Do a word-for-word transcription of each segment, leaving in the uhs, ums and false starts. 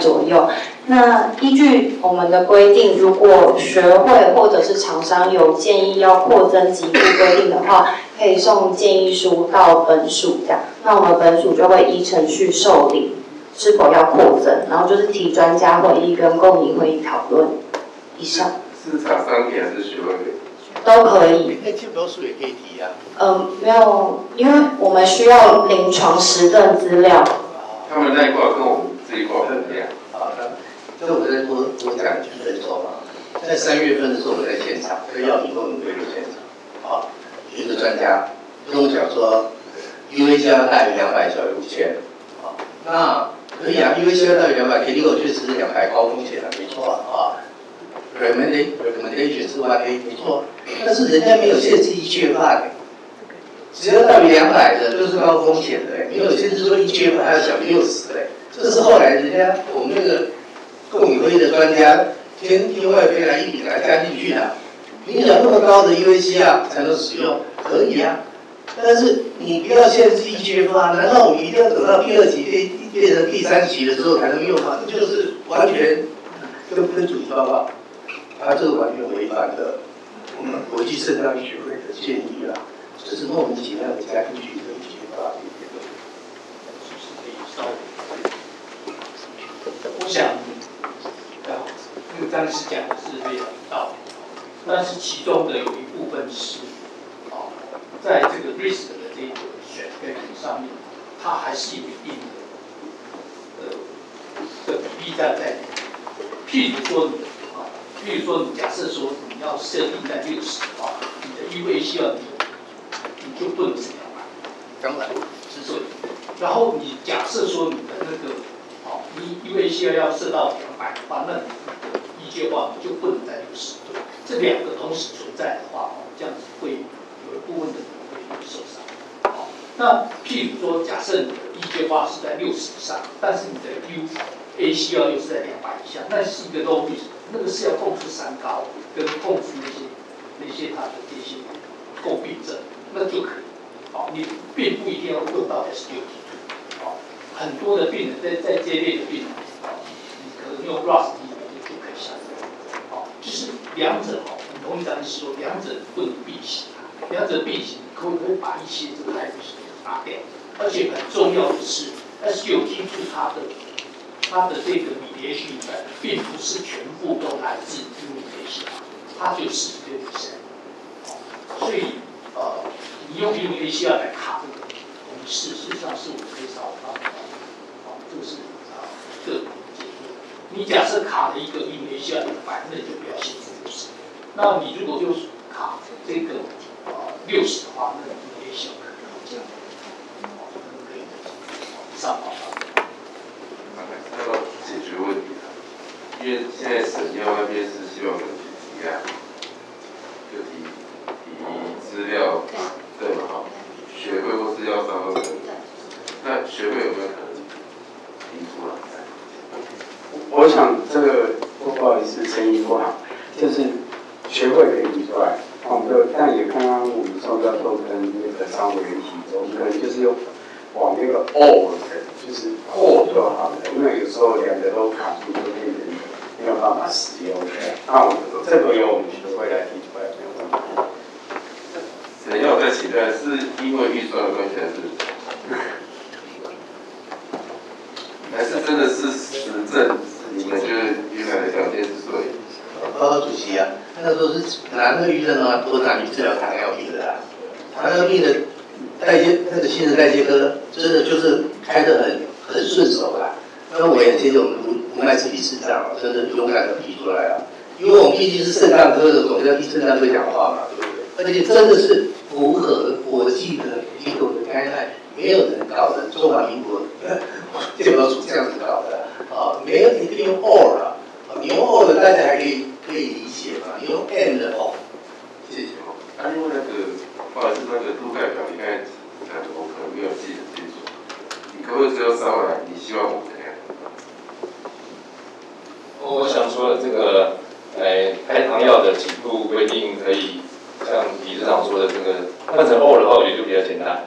左右。那依据我们的规定，如果学会或者是厂商有建议要扩增级部规定的话，可以送建议书到本署这样。那我们本署就会依程序受理是否要扩增，然后就是提专家会议跟共赢会议讨论。以上。 是厂商给还是学会给？ 都可以。 那建标书也可以提啊。 嗯，没有，因为我们需要临床实证资料。 他们那一块跟我们这一块不一样。 好的，这我再多多讲几分钟啊。在三月份的时候，我在现场，在药品共赢会的现场，啊，有一个专家跟我讲说 ，U A C R 大于两百，小于五千，啊，那可以啊 ，U A C R 大于两百，肯定我确实是两百高风险的，没错啊。recommendation 是 one A 没错，但是人家没有限制一缺乏的，只要大于两百的就是高风险的，没有限制说一缺乏还要小于六十的，这是后来人家我们那个共赢会的专家天天外飞来一笔来加进去的。你讲那么高的 U A C R 才能使用，可以啊，但是你不要限制一缺乏，难道我们一定要等到第二期变变成第三期的时候才能用吗？这就是完全跟跟主题报告。他这个完全违反了我们国际肾脏医学会的建议啦，只是莫名其妙的加进去的一些法律。 我想，啊，这个张医师讲的是非常有道理，但是其中的有一部分是，啊，在这个 risk 的这个选配上面，它还是有一定的呃的比例在在里面。譬如说，啊，譬如说，你假设说你要设定在六十的话，你的 U A C R 你就不能是两百， 当然是对。然后你假设说你的那个，哦，你 U A C R 要设到两百的话，那你的依据的话你就不能在六十。这两个同时存在的话，哦，这样子会有一部分的人会受伤。好，那譬如说，假设你的依据化是在六十以上，但是你的 U A C R 又是在两百以下，那是一个 low risk， 那个是要控制三高跟控制那些那些它的这些共病症，那就可以。好，你并不一定要用到 S 六 T 好，很多的病人在在这类的病人，好，你可能用 R A S 一就可以下来。好，就是两者好，很同意张医师说，两者不能并行，两者并行可不可以把一些这个害病拿掉？而且很重要的是 ，S 六 T 它的它的这个 mediation effect 并不是全部都来自 immunization， 它就四十六 percent。所以呃，你用 immunization 来卡这个东西，事实上是我们可以找到的。好，这个是啊个人解读。你假设卡了一个 immunization 两百，那你就不要限制六十。那你如果就是卡这个呃六十的话，那 immunization 可能这样，好，可能可以上报到。 要解决问题啊，因为现在省药那边是希望我们去提案，就提提资料，对嘛哈？学会或是药商都可以。那学会有没有可能提出来？ 我想这个不好意思，声音不好，就是学会可以提出来，我们就但也刚刚我们创造都跟那个商委员提出，我们可能就是用往那个 all 就是或就好了，因为有时候两个都卡住，就变成没有办法使用。那我这个由我们学会来提出来，没有问题。 省药在期待是因为预算的关系，还是还是真的是实证？你们觉得原来的条件是对的？ 报告主席啊，那时候是拿那个预算啊，多拿去治疗糖尿病的啦，糖尿病的。代谢那个新陈代谢科真的就是开得很很顺手啦，那我也谢谢我们吴吴麦斯理事长，真的勇敢的提出来了，因为我们毕竟是肾脏科的，总要替肾脏科讲话嘛，对不对？而且真的是符合国际的医国的概念，没有人搞的中华民国健保署这样子搞的啊，没有你可以用 or 啊，你用 or 的大家还可以可以理解嘛，你用 and 的哦，谢谢。 啊，因为那个。不好意思，那个路盖表，你刚才讲的我可能没有记得清楚。你可不可以只有稍微，你希望我怎样？ 我想说这个，呃，开糖药的起步规定可以像理事长说的，这个换成 O 的话，我觉得就比较简单。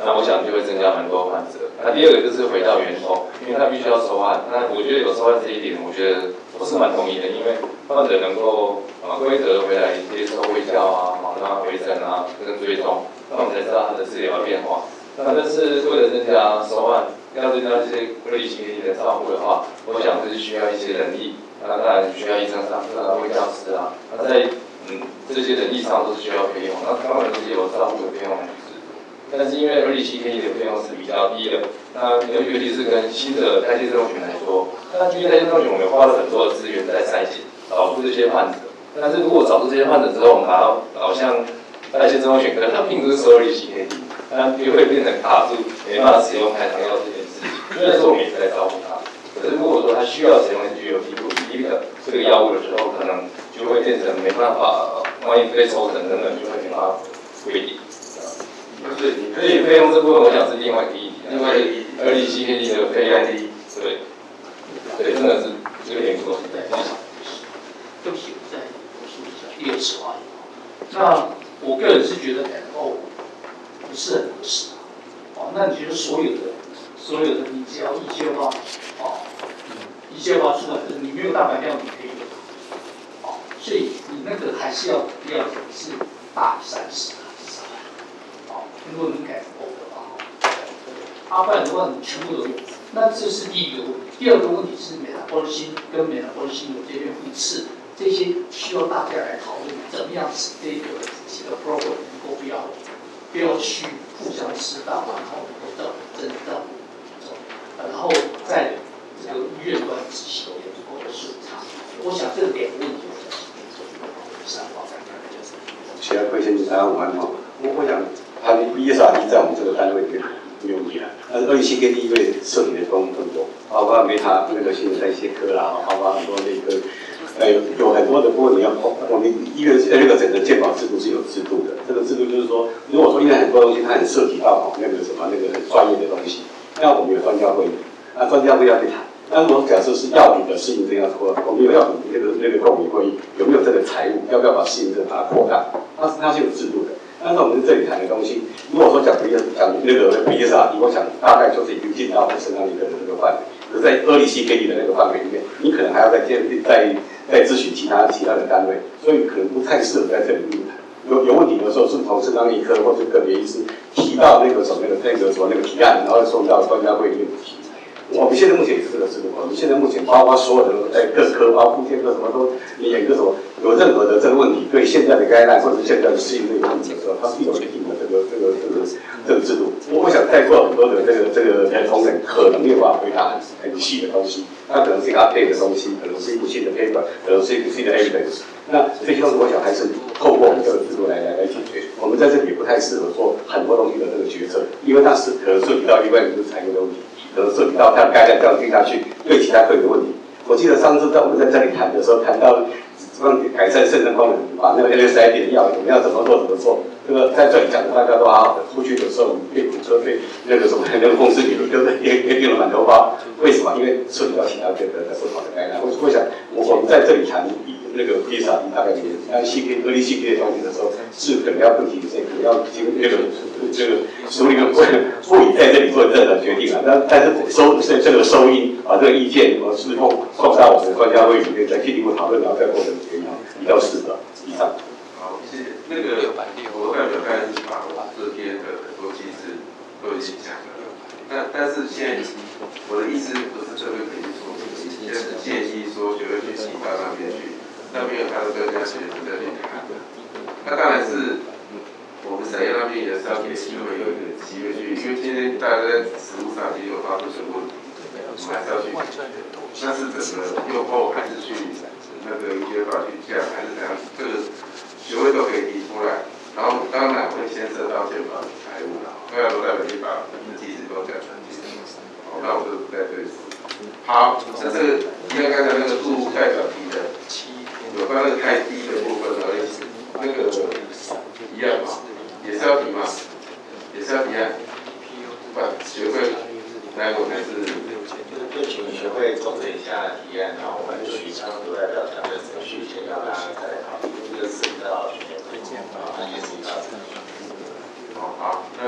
那我想就会增加蛮多患者。那第二个就是回到源头，因为他必须要收案。那我觉得有收案这一点，我觉得我是蛮同意的，因为患者能够啊规则回来接受卫教啊，好那回诊啊跟追踪，那我们才知道他的治疗变化。那但是为了增加收案，要增加这些二力型的照顾的话，我想这是需要一些人力。那当然需要医生上课啊、卫教师啊，那在嗯这些人力上都是需要费用。那当然这些有照顾的费用来支付，但是因为二力七 K D 的费用是比较低的，那尤其是跟新的代谢症候群来说，那因为代谢症候群我们花了很多的资源在筛检，找出这些患者。但是如果找出这些患者之后，我们把它导向代谢症候群，可能它并不是收二力七 K D， 那就会变成卡住，没办法使用开肠药这件事情。虽然说我们也是在照顾它。可是如果说他需要使用 G L P 一的这个药物的时候，可能就会变成没办法，万一被抽成等等，就会没办法规定。所以，所以费用这部分，我想是另外一个议题。另外一个议题，二力 七 K D 的费用，对，对，真的是这个联合。 对不起，我再补充一下第二次发言。那我个人是觉得哦，不是很合适。哦，那你觉得所有的？所有的你只要一阶化，哦，一阶化出来的，你没有蛋白量你可以用，哦，所以你那个还是要量是大于三十啊，至少，哦，如果你改够的话，啊，不然的话你全部都有，那这是第一个问题。第二个问题是美拉波辛跟美拉波辛有这边互斥，这些需要大家来讨论，怎么样使这个几个 program 能够不要不要去互相吃到，然后能够到真的到。然后在这个医院端执行也足够的顺畅，我想这两个问题，我想今天做一个三报在那儿就是。 其他贵先生大家晚好，我我想他的 B S R D 在我们这个单位里面没有厉害，但是二力七 K D 因为涉及的东西更多，包括梅塔那个新陈代谢科啦，包括很多那个呃有很多的部分你要我们医院那个整个健保制度是有制度的，这个制度就是说，如果说因为很多东西它很涉及到那个什么那个很专业的东西。那我们有专家会，那专家会要去谈。那如果假设是药品的适应症要说，我们有药品那个那个购买会议，有没有这个财务，要不要把适应症把它扩大？它是它是有制度的。但是我们这里谈的东西，如果说讲 B S 讲那个 B S R D， 我想大概就是已经进到我们肾脏内科的这个范围。可是在二力 七 K D 的那个范围里面，你可能还要再建再再咨询其他其他的单位，所以可能不太适合在这里面谈。有有问题的时候，是从肾脏内科或者个别医师提到那个什么那个那个什么那个提案，然后送到专家会里面提。我们现在目前也是这个制度，我们现在目前包括所有的在各科，包括附件科什么都，你演个什么，有任何的这个问题，对现在的概念或者现在的适应这个问题的时候，它是有一定的这个这个这个这个制度。我想在座很多的这个这个同仁可能没有办法回答很很细的东西，它可能是一个 update 的东西，可能是一部新的 paper， 可能是一个新的 evidence。那这些东西我想还是透过我们这个制度来来来解决。我们在这里也不太适合做很多东西的这个决策，因为它是可能涉及到另外一个财务的问题。可能涉及到它该这样定下去，对其他科有问题。我记得上次在我们在这里谈的时候，谈到让改善肾脏功能，把那个 N S I D 的药我们要怎么做怎么做。这个在这里讲的大家都好好的，出去的时候被堵车被那个什么那个公司里面都也也丢了满头包。为什么？因为涉及到其他这个不好的概念。我我想我我们在这里谈那个 B S R D 大概就是按 C K 二力 C K 的东西的时候，是可能要不提这可能要经那个这个署里面不不以在这里做任何决定啊。那但是收这这个收音把这个意见我是送送到我们的专家会里面，再进一步讨论，然后再过程决议比较适合。以上。 好，谢谢。那个我代表刚才是把我这边的很多机制都已经讲了，但但是现在我的意思不是这边可以说，现在是建议说学会去其他那边去，那边有他的专家学者在那边谈。那当然是我们产业那边也是要给机会有一个机会去，因为今天大家在实务上已经有发出什么问题，我们还是要去解决。那是整个用后还是去那个一些法去讲，还是怎样？这个学会都可以提出来。然后当然会牵涉到健保的财务了，因为罗代表可以把机制都讲成这样。好，那我就不再赘述。好，那这个一样刚才那个住户代表提的，有关那个太低的部分而已，那个一样嘛，也是要提嘛，也是要提案。把学会来我还是就请学会总整一下提案，然后我们许昌罗代表团的程序先让大家再考虑，这个涉及到学会。 哦，好，那就照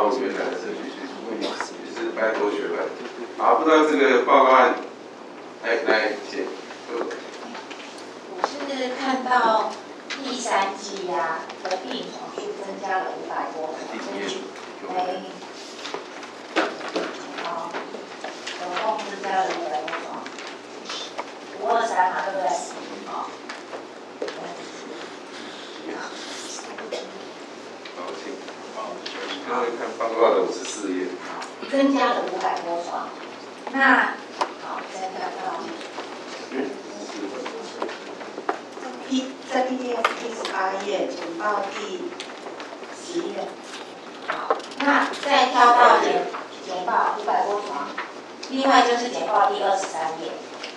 照原来的程序去处理，也是蛮多学问。好，不知道这个报告案，来来请。 我是看到第三季呀、啊、的病床数增加了五百多床，哎，好，总共增加了五百多床，五二三嘛，对不对？好。 好，请。各位看报告的五十四页。 增加了五百多床，那好，增加到。 嗯。 P 在 P D F 第十八页，简报第十页。 好，那再跳到简简报五百多床，另外就是简报第二十三页，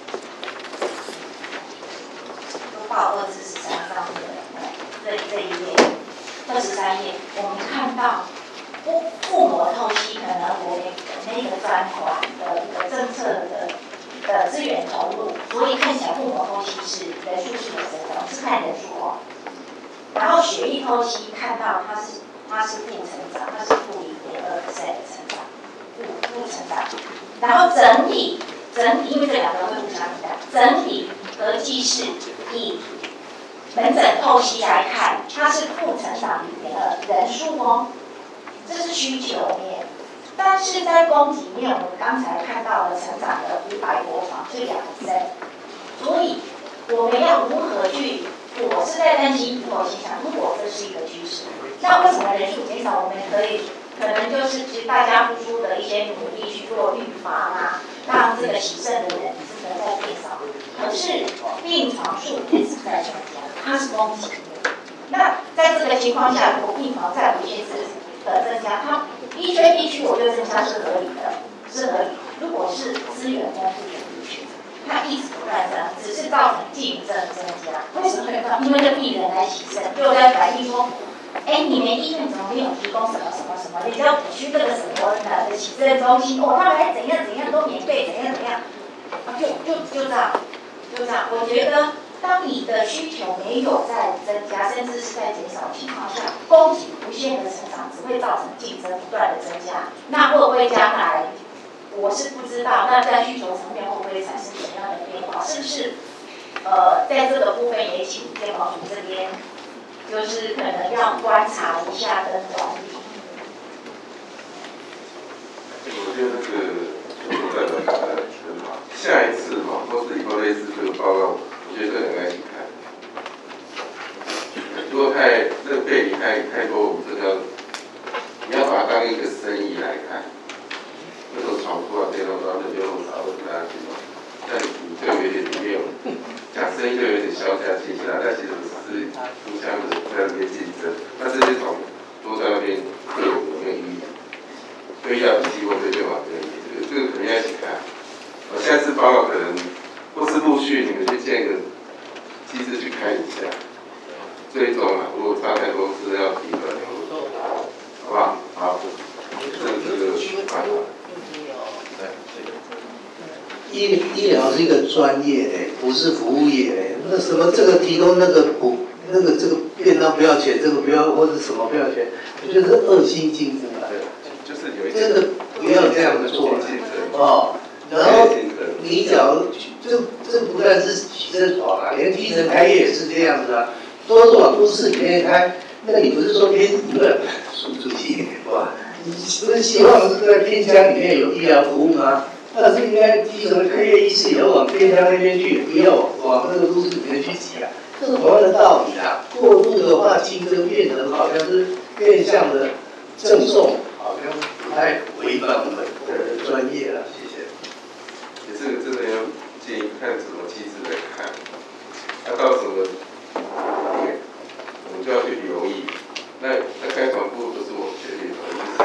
都报二至十三上面这这一页，二十三页，我们看到腹腹膜透析可能我们那个专款的一个政策的。的资源投入，所以看起来腹膜透析是人数是有增长，是看人数哦。然后血液透析看到它是它是负成长，它是负零点二 percent 的成长，负负成长。然后整体整体，因为这两个会互相影响，整体合计是以门诊透析来看，它是负成长零点二人数哦，这是需求面。但是在供给面，我们刚才看到了成长的五百多床，是两成，所以我们要如何去？我是在担心以后心想，如果这是一个趋势，那为什么人数减少？我们可以可能就是其实大家付出的一些努力去做预防啊，让这个洗肾的人是能在变少。可是病床数一直在增加，它是供给面。那在这个情况下，如果病床再无限制的增加，它一缺一区，我觉得增加是合理的，是合理。如果是资源丰富的地区，它一直不断增，只是造成竞争增加。为什么会造？因为这病人来洗肾，就在反映说，哎，你们医院怎么没有提供什么什么什么？你只要去这个什么的洗肾中心，哦，他们还怎样怎样都免费，怎样怎样，就就就这样，就这样。我觉得。当你的需求没有在增加，甚至是在减少的情况下，供给无限的成长，只会造成竞争不断的增加。那会不会将来，我是不知道。那在需求层面会不会产生什么样的变化？是不是？呃，在这个部分也请健保署这边，就是可能要观察一下跟管理。 我觉得这个就代表讲的很好。下一次嘛，或是以后类似这个报告。我觉得两个一起看，如果太这个背离太太多，我们这个你要把它当一个生意来看，那时候闯出来，这种然后就用少了大家去弄，那你就有点没有讲生意就有点销价倾向，但其实是互相的在那边竞争，那这些厂都在那边对我没有意义，对药剂或对对法没有意义，这个这个肯定要一起看。我下次报告可能。或是陆续你们去建个机制去看一下，最终啊，如果差太多是要提的，好不好？好，这个这个办法。 医医疗是一个专业的，不是服务业的。那什么这个提供那个补那个这个便当不要钱，这个不要或者什么不要钱，我觉得是恶性竞争啊。 就是有一真的不要这样子做哦。然后你假如这这不但是洗肾床啊，连基层开业也是这样子啊。多少都市里面开，那你不是说偏不是苏主席哇？你不是希望是在偏乡里面有医疗服务吗？那是应该基层的开业医师也要往偏乡那边去，不要往那个都市里面去挤啊。这是同样的道理啊。过度的话，竞争变成好像是变相的赠送，好像不太违反我们的专业了。 这个真的要建议看什么机制来看，那、啊、到什么点，我们就要去留意。那那该传播不是我决定的，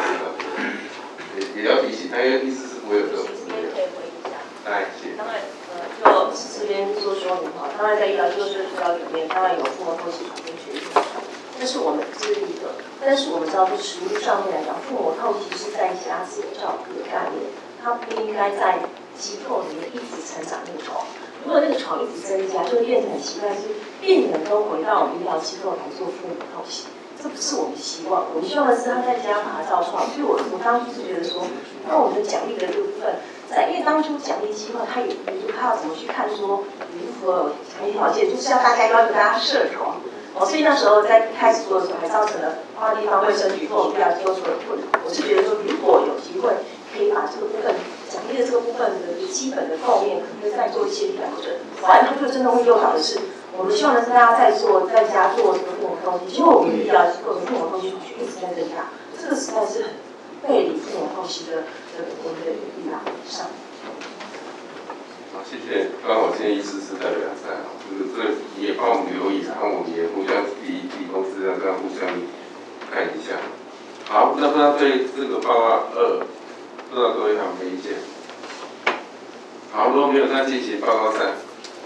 也也要提醒他，因为意思是不会有这种。 这边可以回应一下。 来，谢。 当然，呃，就这边做说明哈，当然在医疗救治治疗里面，当然有腹膜透析床跟血液床，这是我们致力的。但是我们知道，就实物上面来讲，腹膜透析是在家自我照顾的概念，它不应该在机构里面一直成长那个床，如果那个床一直增加，就会变成很奇怪，是病人都回到我们医疗机构来做腹膜透析，这这不是我们希望，我们希望的是他在家把它照出来。所以我我当初是觉得说，那我们的奖励的这个部分，在因为当初奖励计划它有，它要怎么去看说如何奖励条件，就是要大家要求大家设床。哦，所以那时候在开始做的时候，还造成了花地方卫生局跟我们医疗机构出了困扰。我是觉得说，如果有机会可以把这个部分奖励的这个部分的基本的构面，可以再做一些调整，完它就真的会诱导的是。我们希望的是大家在做，在家做这个父母透析，结果我们医疗机构的父母透析数据一直在增加，这个实在是很背离父母透析的的我们的医疗上。 好，谢谢。刚好建议师是代表在啊，这个这个也帮我们留意，然后我们也互相提提供资料，这样互相看一下。好，那不知道对这个报告二，不知道各位有没有意见？好，如果没有，再进行报告三。